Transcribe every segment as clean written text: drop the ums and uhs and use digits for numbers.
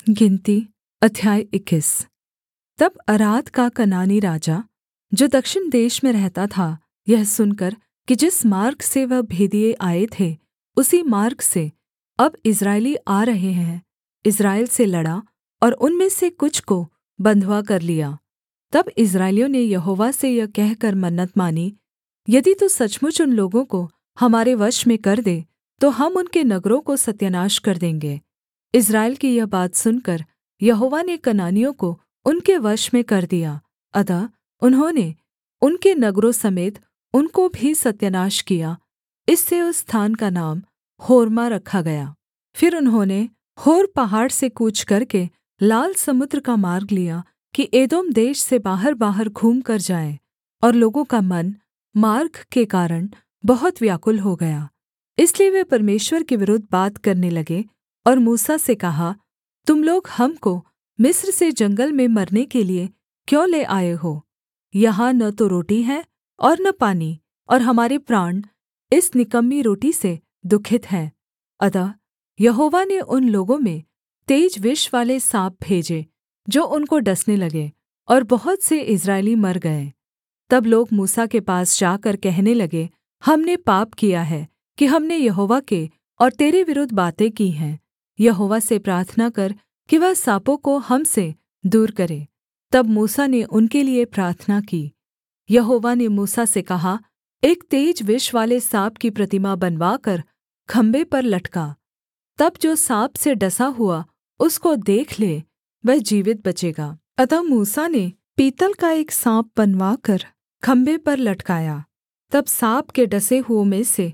गिनती अध्याय 21। तब अराद का कनानी राजा जो दक्षिण देश में रहता था यह सुनकर कि जिस मार्ग से वह भेदिए आए थे उसी मार्ग से अब इस्राएली आ रहे हैं, इस्राएल से लड़ा और उनमें से कुछ को बँधुआ कर लिया। तब इस्राएलियों ने यहोवा से यह कहकर मन्नत मानी, यदि तू सचमुच उन लोगों को हमारे वश में कर दे तो हम उनके नगरों को सत्यानाश कर देंगे। इस्राएल की यह बात सुनकर यहोवा ने कनानियों को उनके वश में कर दिया, अतः उन्होंने उनके नगरों समेत उनको भी सत्यानाश किया। इससे उस स्थान का नाम होर्मा रखा गया। फिर उन्होंने होर पहाड़ से कूच करके लाल समुद्र का मार्ग लिया कि एदोम देश से बाहर घूमकर जाएँ, और लोगों का मन मार्ग के कारण बहुत व्याकुल हो गया। इसलिए वे परमेश्वर के विरुद्ध बात करने लगे और मूसा से कहा, तुम लोग हमको मिस्र से जंगल में मरने के लिये क्यों ले आए हो? यहाँ न तो रोटी है और न पानी, और हमारे प्राण इस निकम्मी रोटी से दुःखित हैं। अतः यहोवा ने उन लोगों में तेज विषवाले साँप भेजे जो उनको डसने लगे, और बहुत से इस्राएली मर गए। तब लोग मूसा के पास जाकर कहने लगे, हमने पाप किया है कि हमने यहोवा के और तेरे विरुद्ध बातें की हैं। यहोवा से प्रार्थना कर कि वह साँपों को हम से दूर करे। तब मूसा ने उनके लिये प्रार्थना की। यहोवा ने मूसा से कहा, एक तेज विषवाले साँप की प्रतिमा बनवाकर खम्भे पर लटका। तब जो साँप से डसा हुआ उसको देख ले, वह जीवित बचेगा। अतः मूसा ने पीतल का एक साँप बनवाकर खम्भे पर लटकाया। तब साँप के डसे हुओं में से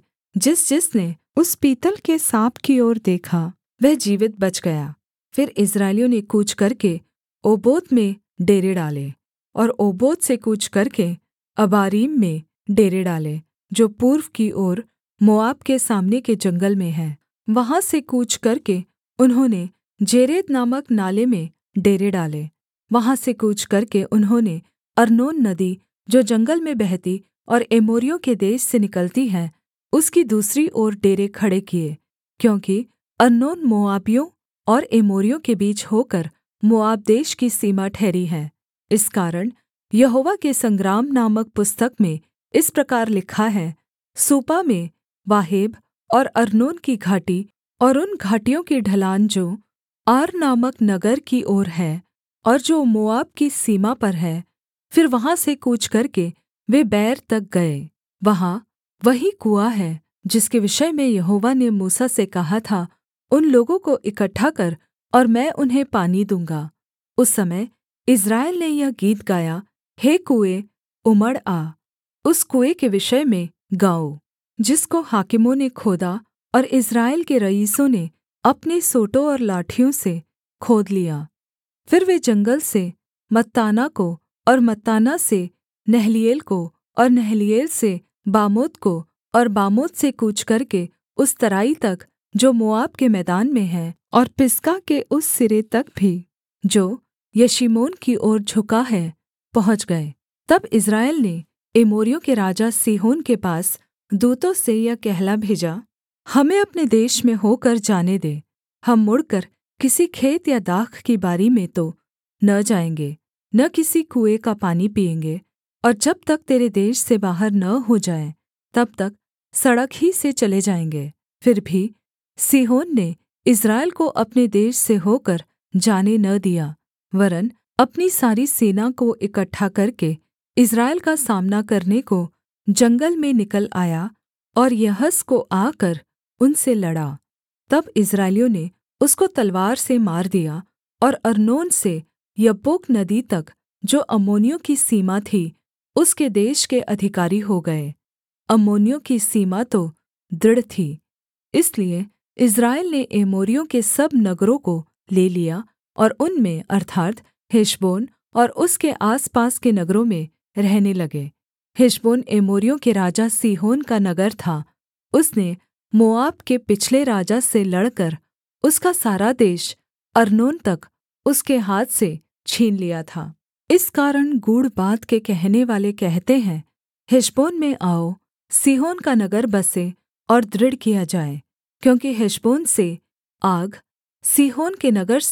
जिसने उस पीतल के साँप की ओर देखा वह जीवित बच गया। फिर इस्राएलियों ने कूच करके ओबोत में डेरे डाले, और ओबोत से कूच करके अबारीम में डेरे डाले, जो पूर्व की ओर मोआब के सामने के जंगल में है। वहाँ से कूच करके उन्होंने जेरेद नामक नाले में डेरे डाले। वहाँ से कूच करके उन्होंने अर्नोन नदी जो जंगल में बहती और एमोरियों के देश से निकलती है उसकी दूसरी ओर डेरे खड़े किए, क्योंकि अर्नोन मोआबियों और एमोरियों के बीच होकर मोआब देश की सीमा ठहरी है। इस कारण यहोवा के संग्राम नामक पुस्तक में इस प्रकार लिखा है, सूपा में वाहेब और अर्नोन की घाटी और उन घाटियों की ढलान जो आर नामक नगर की ओर है और जो मोआब की सीमा पर है। फिर वहाँ से कूच करके वे बैर तक गए। वहाँ वही कुआँ है जिसके विषय में यहोवा ने मूसा से कहा था, उन लोगों को इकट्ठा कर और मैं उन्हें पानी दूँगा। उस समय इस्राएल ने यह गीत गाया, हे कुएँ उमड़ आ, उस कुएँ के विषय में गाओ जिसको हाकिमों ने खोदा और इस्राएल के रईसों ने अपने सोंटों और लाठियों से खोद लिया। फिर वे जंगल से मत्ताना को और मत्ताना से नहलीएल को और नहलीएल से बामोत को और बामोत से कूच करके उस तराई तक जो मोआब के मैदान में है, और पिसगा के उस सिरे तक भी जो यशीमोन की ओर झुका है, पहुँच गए। तब इस्राएल ने एमोरियों के राजा सीहोन के पास दूतों से यह कहला भेजा, हमें अपने देश में होकर जाने दे। हम मुड़कर किसी खेत या दाख की बारी में तो न जाएँगे, न किसी कुएँ का पानी पीएँगे, और जब तक तेरे देश से बाहर न हो जाएँ तब तक सड़क ही से चले जाएँगे। फिर भी सीहोन ने इस्राएल को अपने देश से होकर जाने न दिया, वरन् अपनी सारी सेना को इकट्ठा करके इस्राएल का सामना करने को जंगल में निकल आया और यहस को आकर उनसे लड़ा। तब इस्राएलियों ने उसको तलवार से मार दिया और अर्नोन से यब्बोक नदी तक जो अम्मोनियों की सीमा थी उसके देश के अधिकारी हो गए। अम्मोनियों की सीमा तो दृढ़ थी, इसलिए इस्राएल ने एमोरियों के सब नगरों को ले लिया और उनमें अर्थात् हेशबोन और उसके आसपास के नगरों में रहने लगे। हेशबोन एमोरियों के राजा सीहोन का नगर था। उसने मोआब के पिछले राजा से लड़कर उसका सारा देश अर्नोन तक उसके हाथ से छीन लिया था। इस कारण गूढ़ बात के कहने वाले कहते हैं, हेशबोन में आओ, सीहोन का नगर बसे और दृढ़ किया जाए, क्योंकि हेशबोन से आग सीहोन के नगर से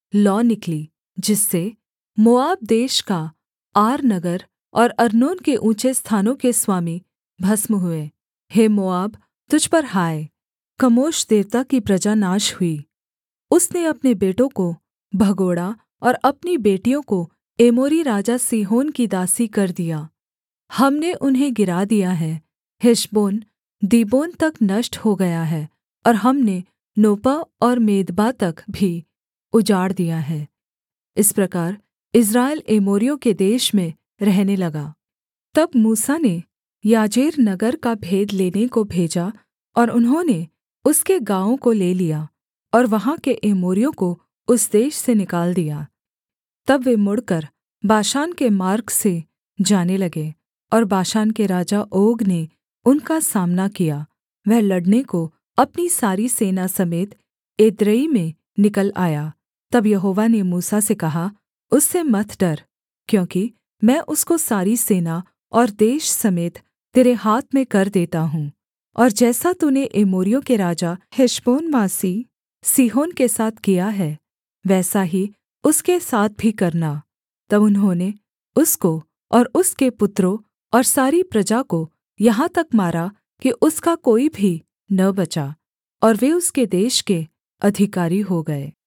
लौ निकली, जिससे मोआब देश का आर नगर और अर्नोन के ऊँचे स्थानों के स्वामी भस्म हुए। हे मोआब, तुझ पर हाय! कमोश देवता की प्रजा नाश हुई। उसने अपने बेटों को भगोड़ा और अपनी बेटियों को एमोरी राजा सीहोन की दासी कर दिया। हमने उन्हें गिरा दिया है। हेशबोन दीबोन तक नष्ट हो गया है और हमने नोपह और मेदबा तक भी उजाड़ दिया है। इस प्रकार इस्राएल एमोरियों के देश में रहने लगा। तब मूसा ने याजेर नगर का भेद लेने को भेजा और उन्होंने उसके गाँवों को ले लिया और वहाँ के एमोरियों को उस देश से निकाल दिया। तब वे मुड़कर बाशान के मार्ग से जाने लगे और बाशान के राजा ओग ने उनका सामना किया। वह लड़ने को अपनी सारी सेना समेत एद्रेई में निकल आया। तब यहोवा ने मूसा से कहा, उससे मत डर, क्योंकि मैं उसको सारी सेना और देश समेत तेरे हाथ में कर देता हूँ। और जैसा तूने एमोरियों के राजा हेशबोनवासी सीहोन के साथ किया है, वैसा ही उसके साथ भी करना। तब उन्होंने उसको और उसके पुत्रों और सारी प्रजा को यहाँ तक मारा कि उसका कोई भी न बचा, और वे उसके देश के अधिकारी हो गए।